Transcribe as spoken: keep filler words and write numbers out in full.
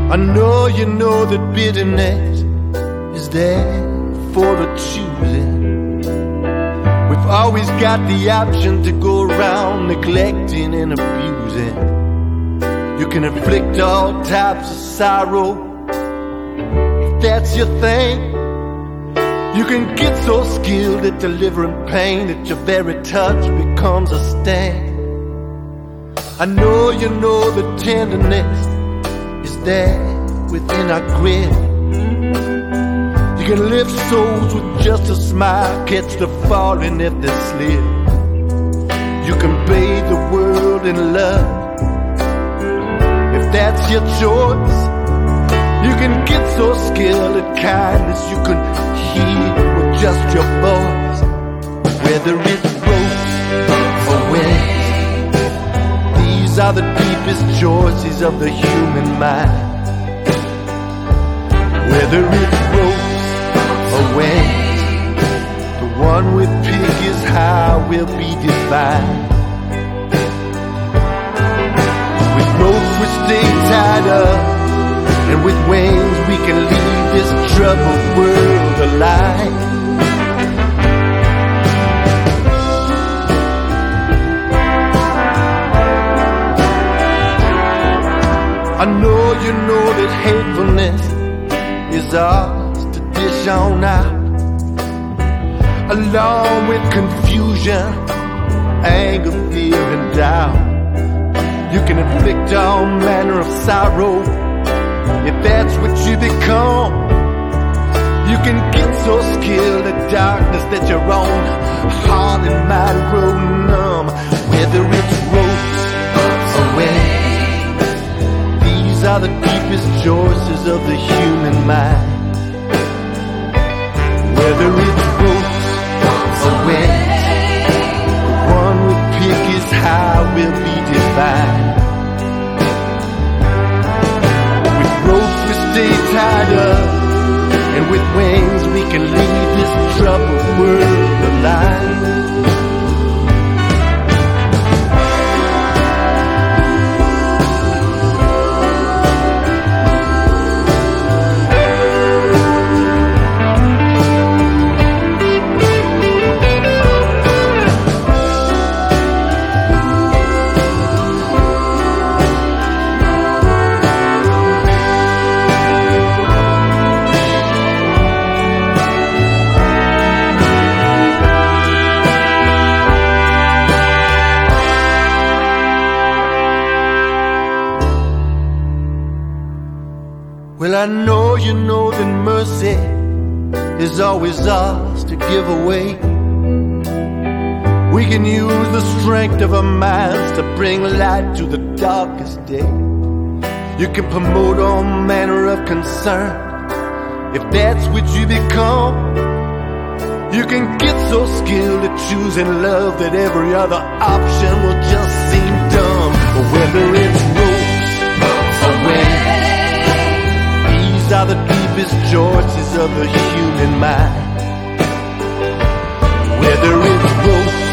I know you know that bitterness is there for the choosing. We've always got the option to go around neglecting and abusing. You can inflict all types of sorrow if that's your thing. You can get so skilled at delivering pain that your very touch becomes a sting. I know you know the tenderness is there within our grip. You can lift souls with just a smile, catch the falling if they slip. You can bathe the world in love if that's your choice. You can get so skilled at kindness you can heal with just your voice. Whether it's rose or wind, these are the deepest choices of the human mind. Whether it's rose or wind, the one we pick is how we'll be defined. With ropes we stay tied up, and with wings we can leave this troubled world alive. I know you know that hatefulness is ours to dish on out, along with confusion, anger, fear and doubt. You can inflict all manner of sorrow if that's what you become. You can get so skilled at darkness that your own heart and mind grow numb. Whether it's rose or wind, these are the deepest choices of the human mind. Whether it's rose or wind, the one we pick is how we'll be defined. Stay tied up, and with wings we can leave this troubled world alive. Well, I know you know that mercy is always ours to give away. We can use the strength of our minds to bring light to the darkest day. You can promote all manner of concern if that's what you become. You can get so skilled at choosing love that every other option will just seem dumb. But whether it's rose or wind, these are the deepest choices of the human mind. Whether it's rose